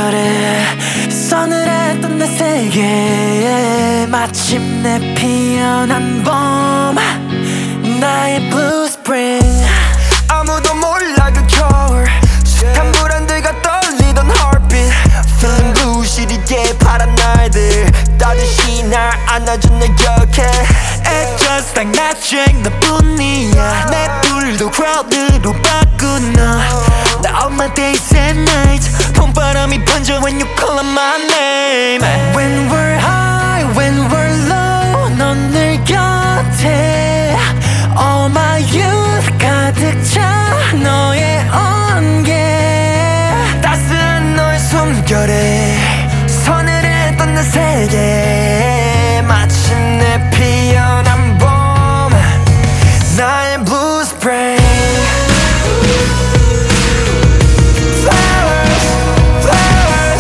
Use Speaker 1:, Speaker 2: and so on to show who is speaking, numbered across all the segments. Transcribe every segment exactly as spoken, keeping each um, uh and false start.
Speaker 1: 숨결에 서늘했던 내 세계에 마침내 피어난 봄, 나의 blue spring.
Speaker 2: 아무도 몰라 그 겨울 숱한 불안들과 떨리던 heartbeat Feeling blue 시리게 파란 날들 따뜻이 날 안아준 내 곁에
Speaker 1: It's just like magic 너뿐이야. 내 불도 crowd로 바꾼 너. 나 all my days and nights 봄바람이 번져 when you call out my name. When we're high, when we're low 넌 늘 곁에. All my youth 가득 차 너의 온기.
Speaker 2: 따스한 너의 숨결에 서늘했던 내 세계 마침내 피어난 봄, 나의 blue spring. Flowers, flowers,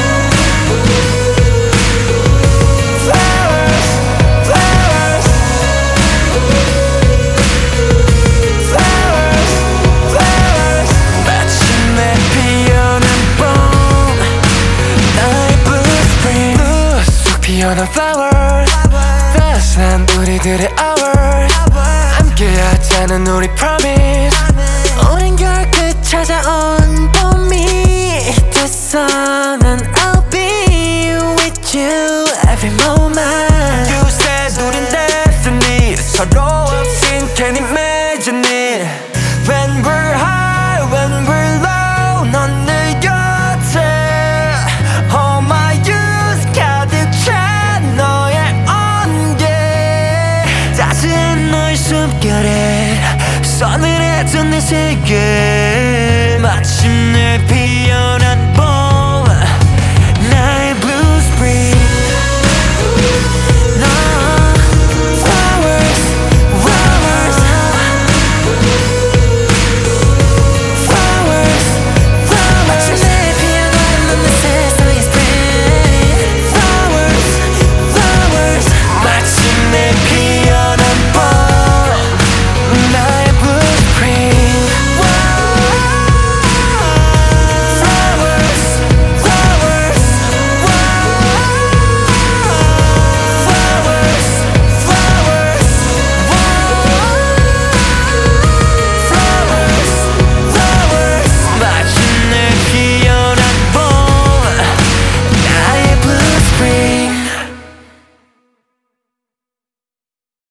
Speaker 2: flowers, flowers, flowers, flowers.
Speaker 1: 마침내 피어난 봄, 나의 blue spring. blue, 쑥 피어난 flowers, 따스한 우리들의 hours, 함께하자는 우리 promise. 오랜 결끝 찾아온 봄이 됐어. 난 I'll be with you every moment.
Speaker 2: You said 우린 destiny 서로 없인 can't imagine it. When we're high, when we're low 넌 늘 곁에. All my youth 가득 차 너의 온기.
Speaker 1: 따스한 너의 숨결에 서늘했던 내 세계